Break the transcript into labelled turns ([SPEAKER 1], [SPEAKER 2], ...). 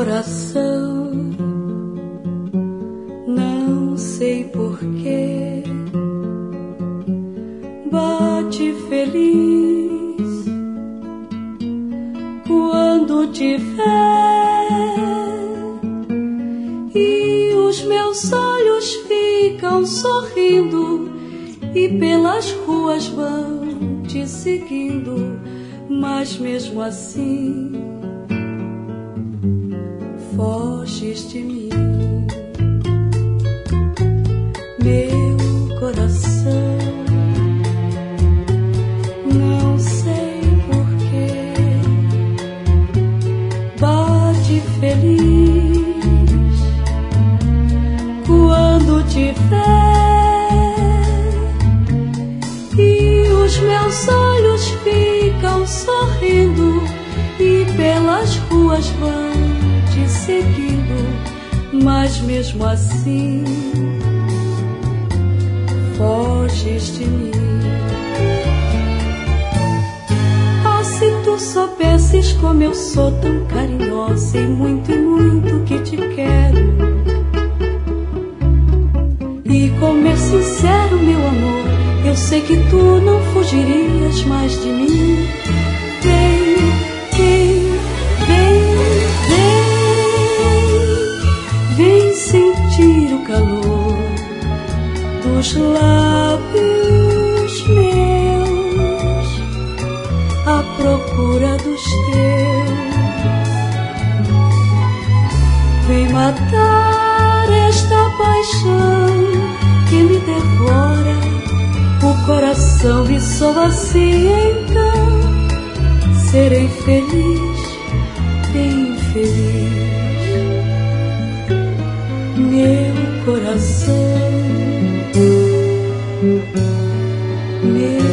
[SPEAKER 1] coração, não sei porquê, bate feliz quando te ver, e os meus olhos ficam sorrindo e pelas ruas vão te seguindo, mas mesmo assim foges de mim. Meu coração, não sei porquê, bate feliz quando te ver, e os meus olhos ficam sorrindo e pelas ruas vão te seguindo, mas mesmo assim foges de mim. Oh, se tu soubesses como eu sou tão carinhosa e muito que te quero, e como é sincero meu amor, eu sei que tu não fugirias mais de mim. Vem, vem, vem, vem, vem sentir o calor dos lábios meus à procura dos teus. Vem matar esta paixão que me devora o coração, e só assim então serei feliz, bem feliz. Meu coração, meu